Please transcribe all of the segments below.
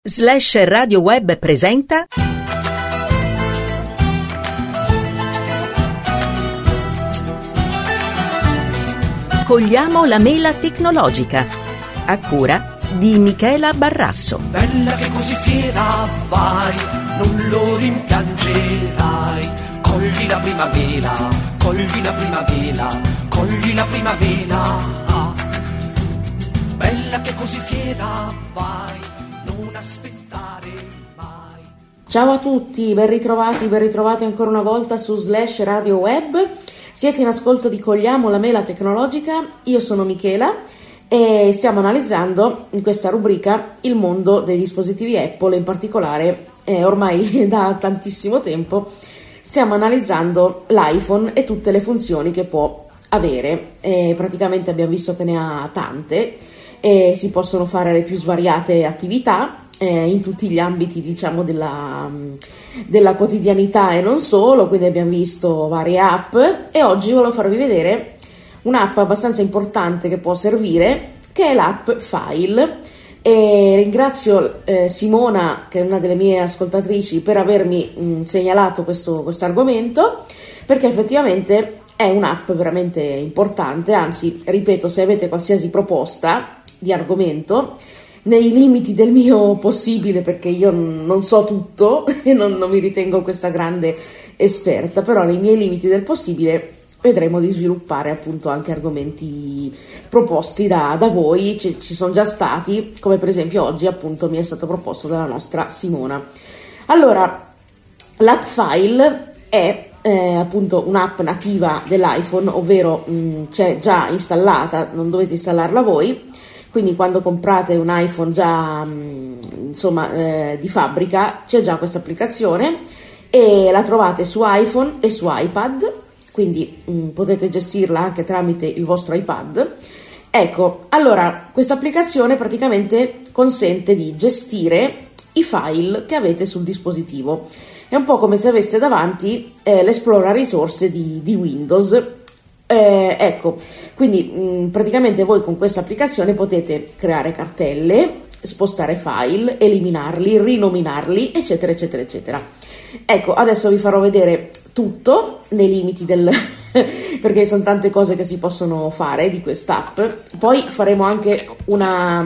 Slash Radio Web presenta Cogliamo la mela tecnologica, a cura di Michela Barrasso. Bella che così fiera vai, non lo rimpiangerai. Cogli la prima vela, cogli la prima vela, cogli la prima vela. Bella che così fiera vai, non aspettare mai. Ciao a tutti, ben ritrovati ancora una volta su Slash Radio Web. Siete in ascolto di Cogliamo la mela tecnologica, io sono Michela e stiamo analizzando in questa rubrica il mondo dei dispositivi Apple, in particolare ormai da tantissimo tempo stiamo analizzando l'iPhone e tutte le funzioni che può avere. Praticamente abbiamo visto che ne ha tante e si possono fare le più svariate attività in tutti gli ambiti, diciamo, della quotidianità e non solo. Quindi abbiamo visto varie app e oggi volevo farvi vedere un'app abbastanza importante che può servire, che è l'app File. E ringrazio Simona, che è una delle mie ascoltatrici, per avermi segnalato questo argomento, perché effettivamente è un'app veramente importante. Anzi, ripeto, se avete qualsiasi proposta di argomento, nei limiti del mio possibile, perché io non so tutto e non mi ritengo questa grande esperta, però nei miei limiti del possibile vedremo di sviluppare appunto anche argomenti proposti da voi. Ci sono già stati, come per esempio oggi appunto mi è stato proposto dalla nostra Simona. Allora, l'app File è appunto un'app nativa dell'iPhone, ovvero c'è già installata, non dovete installarla voi. Quindi quando comprate un iPhone già di fabbrica c'è già questa applicazione e la trovate su iPhone e su iPad, quindi potete gestirla anche tramite il vostro iPad. Ecco, allora questa applicazione praticamente consente di gestire i file che avete sul dispositivo. È un po' come se avesse davanti l'esplora risorse di Windows. Ecco, quindi praticamente voi con questa applicazione potete creare cartelle, spostare file, eliminarli, rinominarli, eccetera eccetera eccetera. Ecco, adesso vi farò vedere tutto nei limiti perché sono tante cose che si possono fare di quest'app. Poi faremo anche una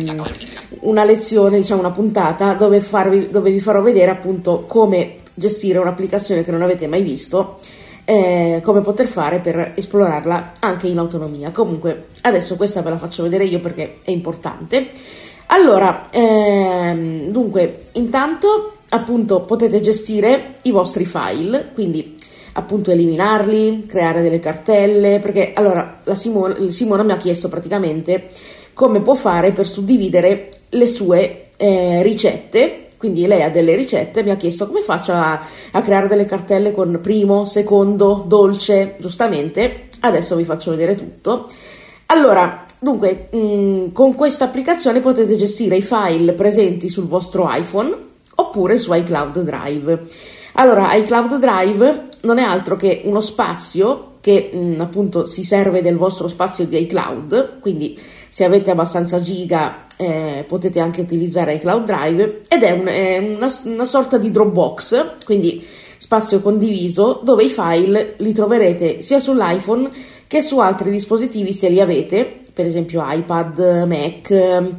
lezione, diciamo una puntata dove vi farò vedere appunto come gestire un'applicazione che non avete mai visto, come poter fare per esplorarla anche in autonomia. Comunque adesso questa ve la faccio vedere io perché è importante. Allora, dunque, intanto appunto potete gestire i vostri file, quindi appunto eliminarli, creare delle cartelle, perché allora Simona mi ha chiesto praticamente come può fare per suddividere le sue ricette. Quindi lei ha delle ricette, mi ha chiesto come faccio a creare delle cartelle con primo, secondo, dolce, giustamente. Adesso vi faccio vedere tutto. Allora, dunque, con questa applicazione potete gestire i file presenti sul vostro iPhone oppure su iCloud Drive. Allora, iCloud Drive non è altro che uno spazio che appunto si serve del vostro spazio di iCloud, quindi se avete abbastanza giga potete anche utilizzare iCloud Drive, ed è una sorta di Dropbox, quindi spazio condiviso dove i file li troverete sia sull'iPhone che su altri dispositivi se li avete, per esempio iPad, Mac,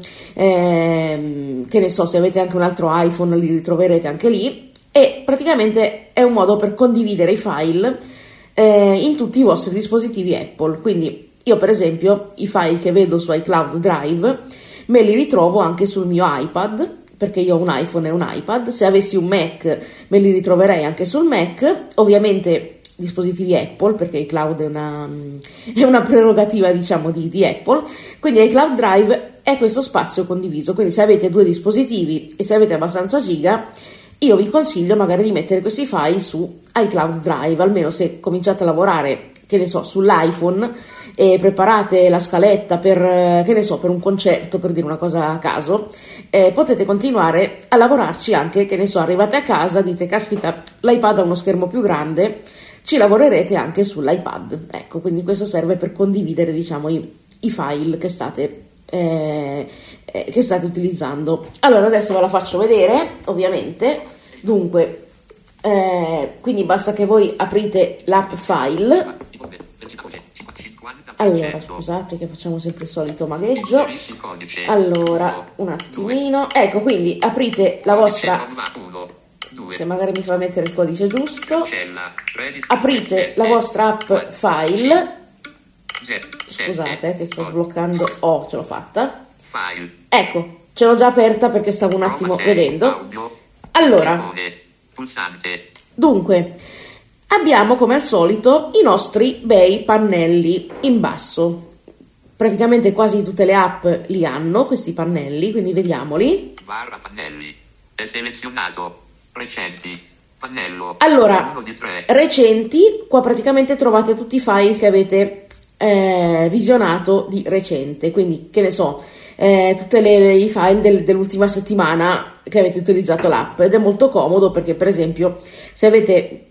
che ne so, se avete anche un altro iPhone li ritroverete anche lì. E praticamente è un modo per condividere i file in tutti i vostri dispositivi Apple. Quindi io per esempio i file che vedo su iCloud Drive me li ritrovo anche sul mio iPad, perché io ho un iPhone e un iPad. Se avessi un Mac me li ritroverei anche sul Mac, ovviamente dispositivi Apple, perché iCloud è una prerogativa, diciamo, di Apple. Quindi iCloud Drive è questo spazio condiviso, quindi se avete due dispositivi e se avete abbastanza giga, io vi consiglio magari di mettere questi file su iCloud Drive, almeno se cominciate a lavorare, che ne so, sull'iPhone e preparate la scaletta per, che ne so, per un concerto, per dire una cosa a caso, potete continuare a lavorarci anche, che ne so, arrivate a casa, dite, caspita, l'iPad ha uno schermo più grande, ci lavorerete anche sull'iPad. Ecco, quindi questo serve per condividere, diciamo, i file che state che state utilizzando. Allora adesso ve la faccio vedere, ovviamente. Dunque, quindi basta che voi aprite l'app file. Allora, scusate che facciamo sempre il solito magheggio. Allora, un attimino. Ecco, quindi aprite la vostra, se magari mi fa mettere il codice giusto, aprite la vostra app file. Scusate che sto sbloccando. Ce l'ho fatta. Ecco, ce l'ho già aperta perché stavo un attimo vedendo. Allora, dunque, abbiamo come al solito i nostri bei pannelli in basso. Praticamente quasi tutte le app li hanno questi pannelli, quindi vediamoli. Barra pannelli. È selezionato. Recenti. Pannello. Allora, recenti, qua praticamente trovate tutti i file che avete visionato di recente, quindi che ne so, tutti i file dell'ultima settimana che avete utilizzato l'app, ed è molto comodo perché per esempio se avete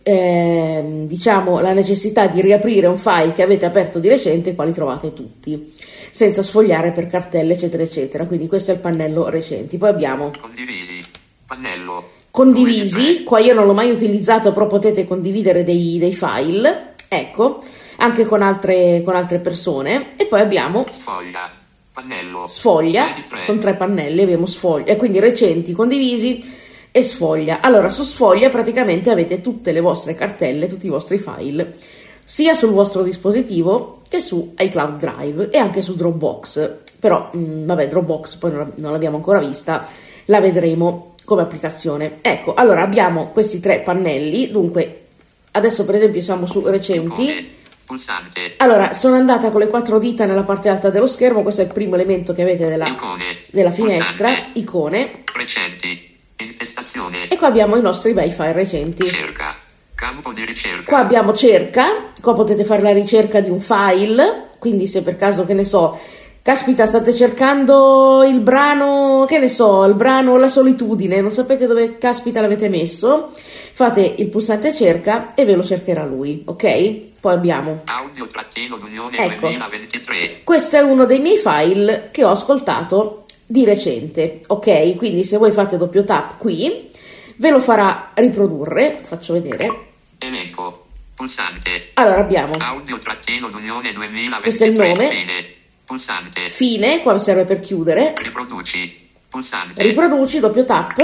diciamo la necessità di riaprire un file che avete aperto di recente, qua li trovate tutti senza sfogliare per cartelle eccetera eccetera. Quindi questo è il pannello recenti. Poi abbiamo condivisi, pannello condivisi, qua io non l'ho mai utilizzato, però potete condividere dei file, ecco, anche con altre persone. E poi abbiamo sfoglia, pannello sfoglia, sono 3 pannelli, abbiamo sfoglia, e quindi recenti, condivisi e sfoglia. Allora su sfoglia praticamente avete tutte le vostre cartelle, tutti i vostri file, sia sul vostro dispositivo che su iCloud Drive e anche su Dropbox. Però vabbè, Dropbox poi non l'abbiamo ancora vista, la vedremo come applicazione. Ecco, allora abbiamo questi 3 pannelli. Dunque adesso per esempio siamo su recenti. Pulsante. Allora, sono andata con le 4 dita nella parte alta dello schermo, questo è il primo elemento che avete della finestra, pulsante. Icone. Recenti, intestazione. E qua abbiamo i nostri bei file recenti. Cerca, campo di ricerca. Qua abbiamo cerca, qua potete fare la ricerca di un file, quindi se per caso, che ne so, caspita, state cercando il brano, che ne so, il brano La solitudine, non sapete dove caspita l'avete messo, fate il pulsante cerca e ve lo cercherà lui, ok? Poi abbiamo Audio-Unione ecco, 2023. questo è uno dei miei file che ho ascoltato di recente, ok? Quindi se voi fate doppio tap qui ve lo farà riprodurre, faccio vedere. Elenco, pulsante. Allora abbiamo Audio-Unione 2023. questo è il nome, fine, pulsante. fine, qua serve per chiudere. Riproduci, pulsante. Riproduci, doppio tap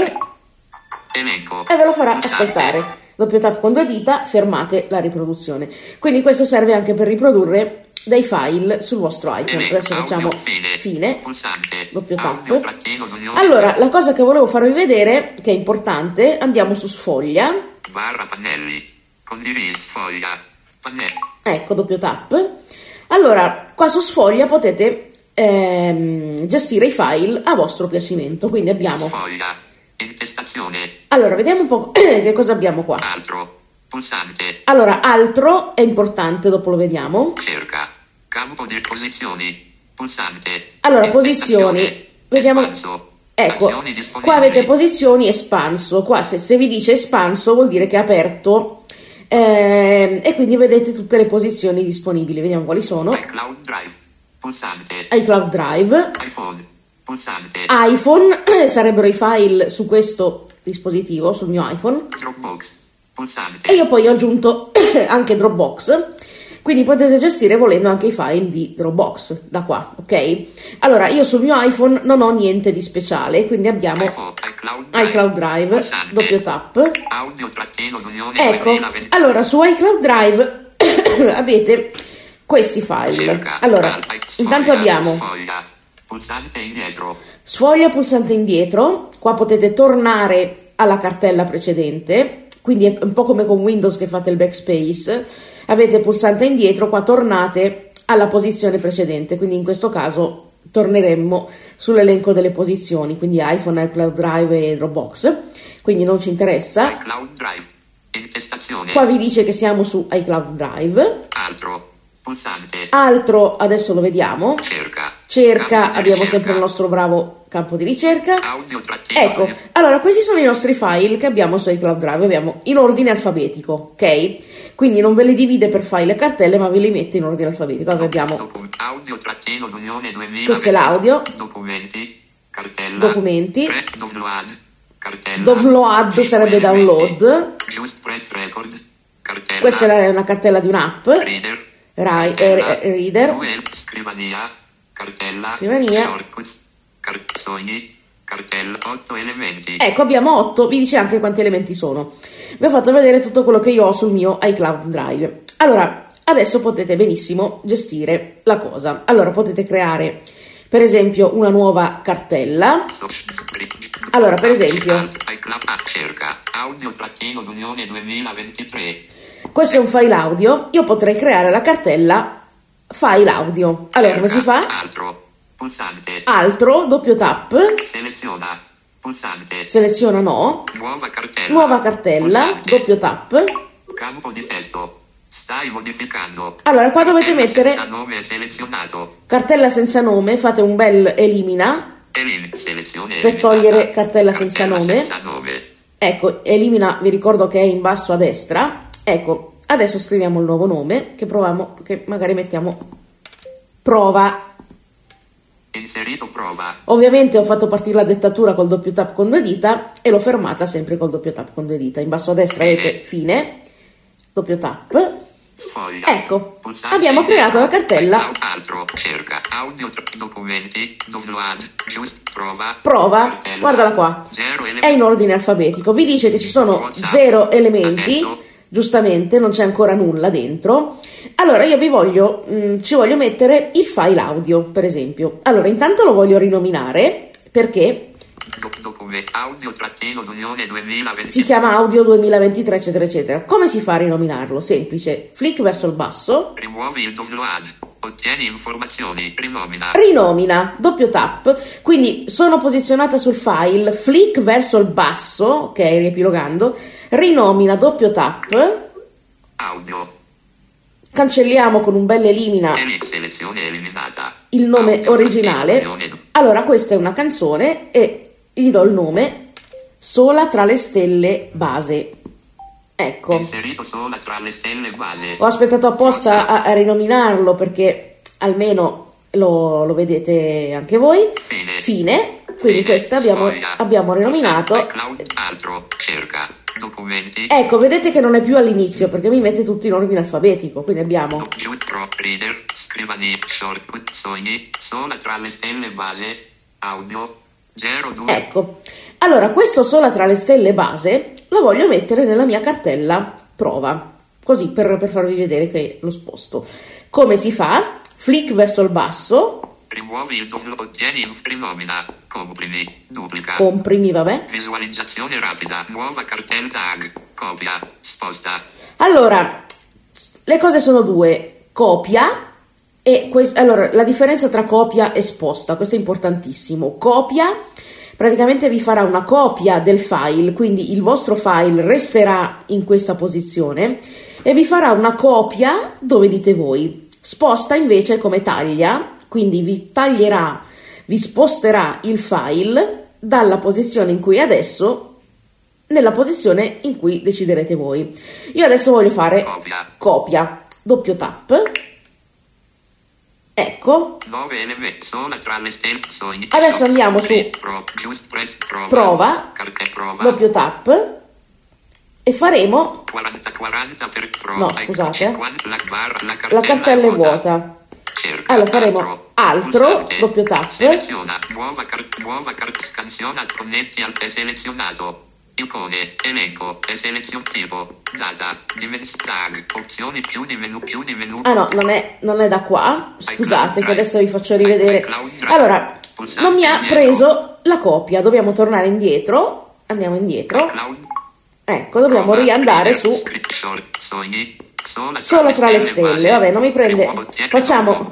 Elenco, e ve lo farà pulsante. ascoltare. Doppio tap con 2 dita, fermate la riproduzione. Quindi questo serve anche per riprodurre dei file sul vostro iPhone. Elenco, Adesso facciamo audio, fine, pulsante. doppio tap. Audio-Unione. Allora, la cosa che volevo farvi vedere, che è importante, andiamo su sfoglia. Barra pannelli. Condivisi, sfoglia. Pannelli. Ecco, doppio tap. Allora, qua su sfoglia potete gestire i file a vostro piacimento. Quindi abbiamo... Sfoglia. Intestazione. Allora, vediamo un po' che cosa abbiamo qua. Altro. Pulsante. Allora, altro è importante, dopo lo vediamo. Cerca. Campo di posizioni. Pulsante. Allora, posizioni. Intestazione. Vediamo. Espanso. Ecco, Azioni disponibili. qua avete posizioni espanso. Qua se vi dice espanso vuol dire che è aperto. E quindi vedete tutte le posizioni disponibili. Vediamo quali sono. iCloud Drive. Pulsante. iCloud Drive. iPhone. Pulsante. iPhone sarebbero i file su questo dispositivo, sul mio iPhone. Dropbox. Pulsante. E io poi ho aggiunto anche Dropbox, quindi potete gestire volendo anche i file di Dropbox da qua, ok? Allora, io sul mio iPhone non ho niente di speciale, quindi abbiamo iCloud Drive, Pulsante. doppio tap. Audio-Unione Ecco, 2020. allora su iCloud Drive avete questi file. Cerca. Allora, Sfoglia. intanto abbiamo Sfoglia. Pulsante indietro. sfoglia, pulsante indietro. Qua potete tornare alla cartella precedente, quindi è un po' come con Windows che fate il backspace. Avete pulsante indietro, qua tornate alla posizione precedente, quindi in questo caso torneremmo sull'elenco delle posizioni, quindi iPhone, iCloud Drive e Dropbox, quindi non ci interessa. iCloud Drive. Intestazione. Qua vi dice che siamo su iCloud Drive. Altro. Pulsante. Altro, adesso lo vediamo. Cerca. Cerca, Campo di abbiamo ricerca. sempre il nostro bravo campo di ricerca. Audio-. Ecco, allora questi sono i nostri file che abbiamo su iCloud Drive, abbiamo in ordine alfabetico, ok? Quindi non ve li divide per file e cartelle, ma ve li mette in ordine alfabetico. Allora abbiamo, Audio-Unione 2020. questo è l'audio, Documenti. Cartella. documenti, Download. Cartella. download sarebbe download, Just press record. Cartella. questa è una cartella di un'app, Reader. reader, Scrivania. Cartella. Scrivania. Shortcuts. Sogni. Cartella. 8 elementi. ecco abbiamo 8, vi dice anche quanti elementi sono. Vi ho fatto vedere tutto quello che io ho sul mio iCloud Drive. Allora, adesso potete benissimo gestire la cosa. Allora, potete creare, per esempio, una nuova cartella. Allora, per esempio, Cerca. Audio-Unione 2023. questo è un file audio, io potrei creare la cartella file audio. Allora, come si fa? Altro. Pulsante. Altro, doppio tap, Seleziona. Pulsante. seleziona no, nuova cartella, Pulsante. doppio tap. Campo di testo. Stai modificando. Allora, qua dovete mettere Senza nome selezionato. cartella senza nome, fate un bel elimina, Selezione per eliminata. togliere cartella senza nome. Senza nome. Ecco, elimina, vi ricordo che è in basso a destra. Ecco, adesso scriviamo il nuovo nome, che proviamo, che magari mettiamo prova. Inserito prova. Ovviamente ho fatto partire la dettatura col doppio tap con due dita e l'ho fermata sempre col doppio tap con due dita. In basso a destra avete fine, doppio tap. Sfoglia. Ecco, Pulsante abbiamo creato la cartella Altro. Cerca. Audio. Documenti. Download. Just. Prova. prova, Cartella. guardala qua, 0 è elementi. in ordine alfabetico, vi dice che ci sono WhatsApp. 0 elementi, Adesso. giustamente non c'è ancora nulla dentro. Allora io ci voglio mettere il file audio, per esempio. Allora intanto lo voglio rinominare perché Audio-Unione 2023. si chiama Audio 2023 eccetera eccetera. Come si fa a rinominarlo? Semplice, flick verso il basso, Rimuovi il download. Ottieni informazioni. Rinomina. rinomina, doppio tap, quindi sono posizionata sul file, flick verso il basso, ok, riepilogando, rinomina, doppio tap, Audio. cancelliamo con un bel elimina Selezione eliminata. il nome Audio, originale. Unione. Allora questa è una canzone e gli do il nome Sola tra le stelle base. Ecco, Inserito sola tra le stelle base. ho aspettato apposta a rinominarlo perché almeno lo vedete anche voi. Fine. Quindi questa abbiamo rinominato. iCloud. Altro. Cerca. Documenti. Ecco, vedete che non è più all'inizio perché mi mette tutto in ordine alfabetico. Quindi abbiamo Pro Reader. Scrivania. Shortcut. Sogni. Sola tra le stelle base. Audio. 02. ecco. Allora, questo Sola tra le stelle base lo voglio mettere nella mia cartella prova, così per farvi vedere che lo sposto. Come si fa? Flick verso il basso, Rimuovi il download. Ottieni. Rinomina. Comprimi. Duplica. comprimi, vabbè. Visualizzazione rapida. Nuova cartella tag. Copia. Sposta. Allora, le cose sono due, copia e allora, la differenza tra copia e sposta, questo è importantissimo. Copia praticamente vi farà una copia del file, quindi il vostro file resterà in questa posizione e vi farà una copia dove dite voi. Sposta invece come taglia, quindi vi sposterà il file dalla posizione in cui è adesso nella posizione in cui deciderete voi. Io adesso voglio fare copia, doppio tap. Ecco, 9 elementi. Sola tra le stelle. Sogni. Adesso andiamo su prova, doppio tap e faremo 40 per prova. no, scusate, La la cartella è vuota. Cerca. Allora faremo altro, Pulsante. doppio tap. Seleziona. Nuova scansiona. Connetti al è selezionato. Icone. Elenco. È selezionato. Tipo. Data. Tag. Opzioni più di menu. Ah no, non è da qua, scusate che adesso vi faccio rivedere. Allora, non mi ha preso la copia, dobbiamo tornare indietro, andiamo indietro. Ecco, dobbiamo riandare su Solo tra le stelle, vabbè, non mi prende. Facciamo.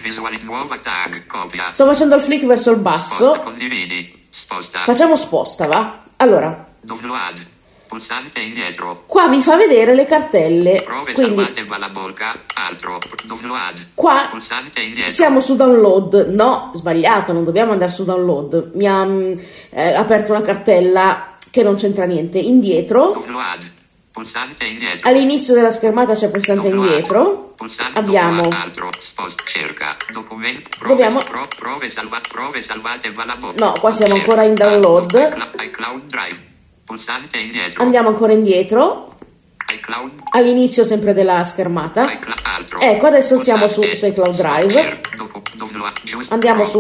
Sto facendo il flick verso il basso. Facciamo sposta, va? Allora, Pulsante indietro. qua vi fa vedere le cartelle. Prove Quindi salvate Valaborca. Altro. Download. qua Pulsante indietro. siamo su download. No, sbagliato, non dobbiamo andare su download. Mi ha aperto una cartella che non c'entra niente. Indietro. Download. Pulsante indietro. All'inizio della schermata c'è pulsante indietro. Pulsante Abbiamo altro. Cerca. Documenti. Dobbiamo Prove salvate No, qua siamo ancora in download. iCloud Drive. Pulsante indietro. Andiamo ancora indietro. iCloud. All'inizio sempre della schermata. Ecco, adesso siamo su iCloud Drive. Andiamo su.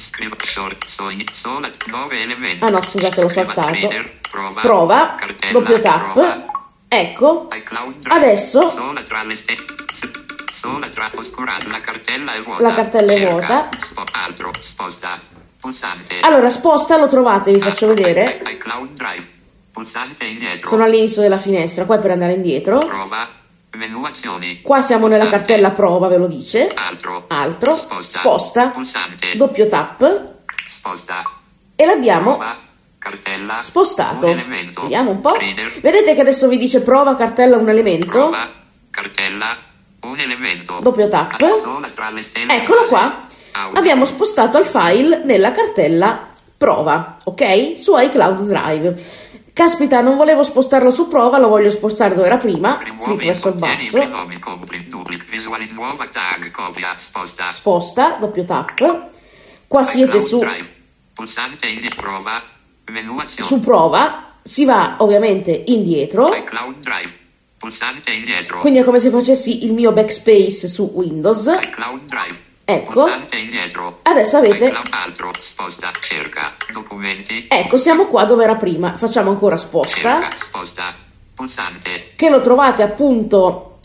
Ah no, scusate, l'ho saltato. Prova. Doppio tap. Ecco. Adesso la cartella è vuota. La cartella è vuota. Altro. Sposta. Pulsante. Allora, sposta, lo trovate, vi faccio vedere. iCloud Drive. Pulsante indietro. Sono all'inizio della finestra, qua è per andare indietro. Prova. Menu azioni. Qua siamo nella cartella prova, ve lo dice. Altro. Sposta. Pulsante. Doppio tap. Sposta. E l'abbiamo Prova. Cartella. spostato. Un elemento. Vediamo un po'. Reader. Vedete che adesso vi dice prova cartella un elemento. Prova. Cartella. Un elemento. Doppio tap. Sola tra le stelle. Eccolo qua. Audio. Abbiamo spostato il file nella cartella prova, ok? Su iCloud Drive. Caspita, non volevo spostarlo su prova, lo voglio spostare dove era prima. Clic verso il basso. Nuova tag, copia, sposta. Sposta, doppio tap. Qua siete su Pulsante indietro. Prova. Menu azioni. su prova, si va ovviamente indietro. iCloud Drive. Pulsante indietro. Quindi è come se facessi il mio backspace su Windows. iCloud Drive. Ecco. Pulsante indietro. Adesso avete. iCloud altro. Sposta. Cerca. Documenti. Ecco, siamo qua dove era prima. Facciamo ancora sposta. Cerca. Sposta. Pulsante. Che lo trovate appunto.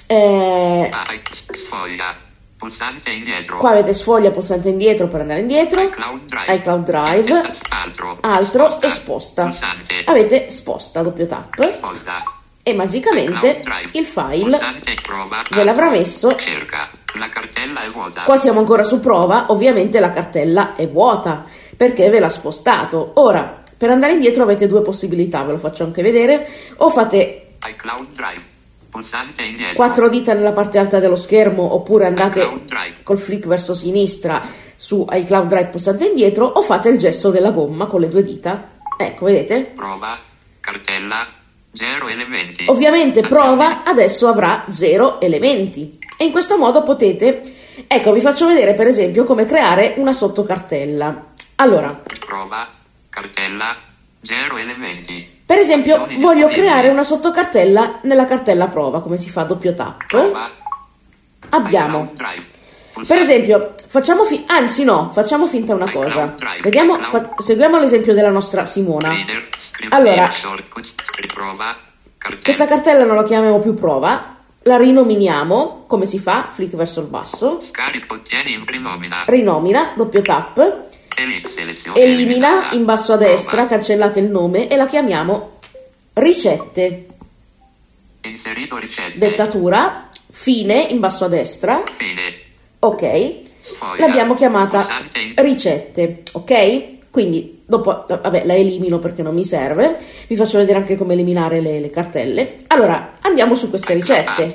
Sfoglia. Pulsante indietro. Qua avete sfoglia, pulsante indietro per andare indietro. iCloud Drive. Altro e sposta. Pulsante. Avete sposta, doppio tap. Sposta. E magicamente il file ve l'avrà messo. Cerca. La cartella è vuota. Qua siamo ancora su prova, ovviamente la cartella è vuota perché ve l'ha spostato. Ora, per andare indietro avete due possibilità, ve lo faccio anche vedere. O fate iCloud Drive. Pulsante indietro. 4 dita nella parte alta dello schermo, oppure andate iCloud Drive. col flick verso sinistra su iCloud Drive pulsante indietro, o fate il gesto della gomma con le 2 dita. Ecco, vedete? Prova. Cartella. 0 elementi. Ovviamente prova adesso avrà 0 elementi e in questo modo potete, ecco, vi faccio vedere per esempio come creare una sottocartella. Allora, Prova. Cartella. 0 elementi. per esempio voglio creare una sottocartella nella cartella prova. Come si fa? Doppio tap. Prova. Abbiamo, iCloud Drive. per esempio, facciamo finta una cosa. Vediamo, seguiamo l'esempio della nostra Simona. Reader. Allora, Shortcuts. Riprova. Cartella. questa cartella non la chiamiamo più prova, la rinominiamo. Come si fa? Flick verso il basso. Scarico. Ottieni in rinomina. Rinomina, doppio tap. Selezione. Elimina in basso a destra, Prova. cancellate il nome e la chiamiamo ricette. Inserito ricette. Dettatura, fine in basso a destra, Fine. ok. Sfoglia. L'abbiamo chiamata Pulsante in- ricette, ok? Quindi dopo, vabbè, la elimino perché non mi serve. Vi faccio vedere anche come eliminare le cartelle. Allora, andiamo su queste ricette.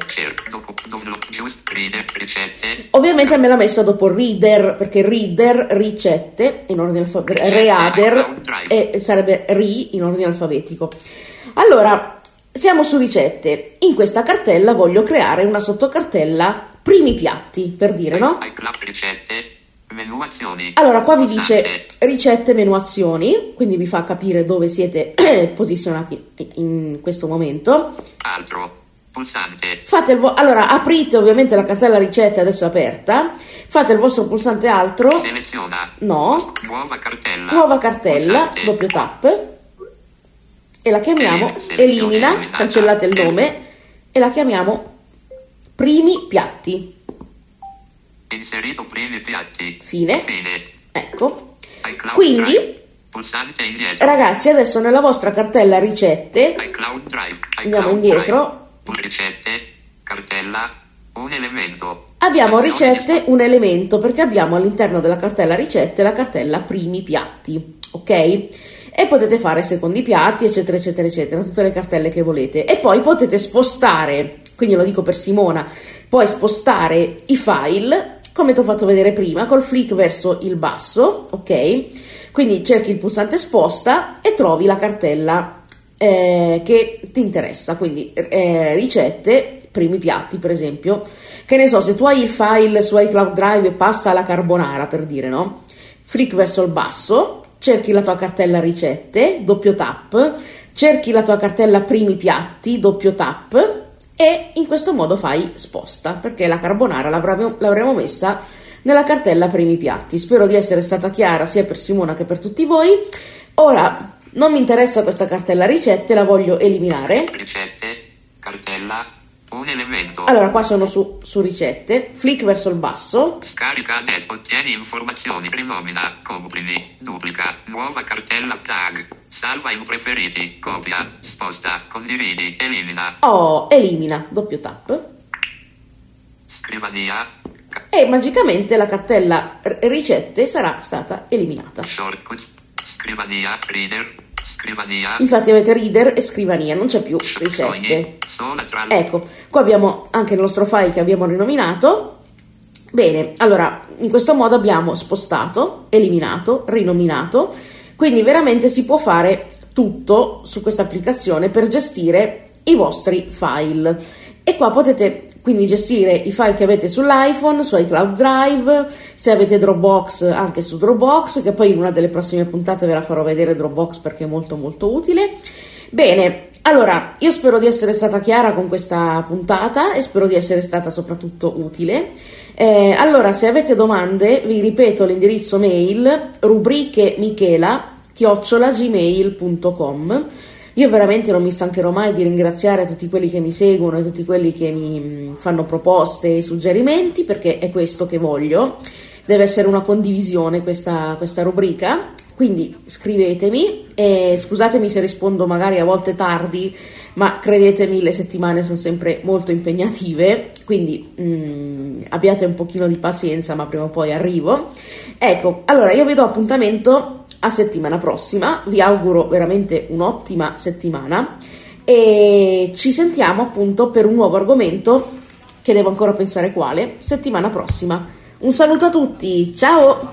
Reader. Ricette. Ovviamente me l'ha messa dopo reader, perché reader, ricette, in ordine alfabetico, reader, e sarebbe in ordine alfabetico. Allora, siamo su ricette. In questa cartella voglio creare una sottocartella primi piatti, per dire, no? iCloud ricette. Menu azioni. Allora, qua vi dice Pulsante. ricette, menu azioni, quindi vi fa capire dove siete posizionati in questo momento. Altro. Pulsante. Fate allora, aprite ovviamente la cartella ricette, adesso è aperta. Fate il vostro pulsante altro. Seleziona. No. Nuova cartella. Nuova cartella, Pulsante. doppio tap. E la chiamiamo Selezione elimina, eliminata. cancellate il nome, e la chiamiamo primi piatti. Inserito primi piatti. Fine. Fine. Ecco. iCloud Quindi, Drive. Pulsante indietro. ragazzi, adesso nella vostra cartella ricette iCloud Drive. andiamo iCloud indietro. Drive. Ricette. Cartella. Un elemento. Abbiamo Azioni ricette un elemento perché abbiamo all'interno della cartella ricette la cartella primi piatti, ok? E potete fare secondi piatti, eccetera, eccetera, eccetera, tutte le cartelle che volete. E poi potete spostare, quindi lo dico per Simona, puoi spostare i file, come ti ho fatto vedere prima, col flick verso il basso, ok? Quindi cerchi il pulsante sposta e trovi la cartella che ti interessa, quindi ricette, primi piatti per esempio, che ne so, se tu hai il file su iCloud Drive pasta alla carbonara, per dire, no? Flick verso il basso, cerchi la tua cartella ricette, doppio tap, cerchi la tua cartella primi piatti, doppio tap, e in questo modo fai sposta, perché la carbonara l'avremo messa nella cartella primi piatti. Spero di essere stata chiara sia per Simona che per tutti voi. Ora non mi interessa questa cartella ricette, la voglio eliminare. Ricette, cartella, un elemento. Allora qua sono su ricette, flick verso il basso. Scarica adesso, ottieni informazioni, rinomina, comprimi, duplica, nuova cartella tag, salva in preferiti, copia, sposta, condividi, elimina. Elimina, doppio tap. Scrivania. E magicamente la cartella ricette sarà stata eliminata. Shortcuts, scrivania, reader, scrivania. Infatti avete reader e scrivania, non c'è più ricette. Ecco, qua abbiamo anche il nostro file che abbiamo rinominato. Bene, allora in questo modo abbiamo spostato, eliminato, rinominato, quindi veramente si può fare tutto su questa applicazione per gestire i vostri file. E qua potete quindi gestire i file che avete sull'iPhone, su iCloud Drive, se avete Dropbox anche su Dropbox, che poi in una delle prossime puntate ve la farò vedere Dropbox perché è molto molto utile. Bene, allora io spero di essere stata chiara con questa puntata e spero di essere stata soprattutto utile. Allora, se avete domande, vi ripeto l'indirizzo mail rubrichemichela@gmail.com. Io veramente non mi stancherò mai di ringraziare tutti quelli che mi seguono e tutti quelli che mi fanno proposte e suggerimenti, perché è questo che voglio. Deve essere una condivisione questa rubrica, quindi scrivetemi e scusatemi se rispondo magari a volte tardi, ma credetemi, le settimane sono sempre molto impegnative, quindi abbiate un pochino di pazienza, ma prima o poi arrivo. Ecco, allora io vi do appuntamento a settimana prossima, vi auguro veramente un'ottima settimana e ci sentiamo appunto per un nuovo argomento che devo ancora pensare quale, settimana prossima. Un saluto a tutti, ciao!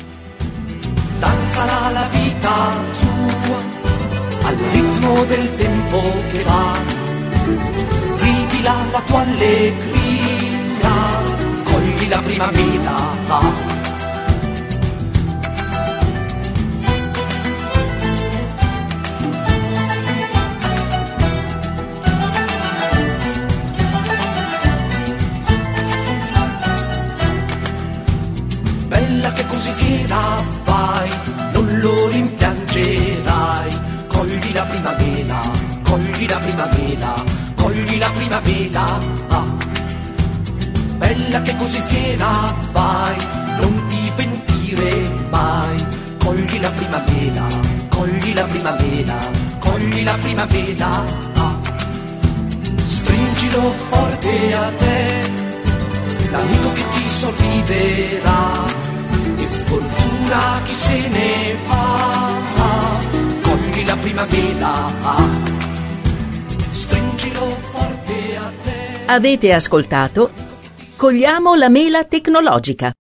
Danzala la vita tua al ritmo del tempo che va, rivila la tua allegria, cogli la primavera. Che così fiera vai, non lo rimpiangerai, cogli la primavera, cogli la primavera, cogli la primavera. Bella che così fiera vai, non ti pentire mai, cogli la primavera, cogli la primavera, cogli la primavera. Stringilo forte a te, l'amico che ti sorriderà. Fortuna chi se ne va, cogli la primavera, stringilo forte a te. Avete ascoltato Cogliamo la mela tecnologica,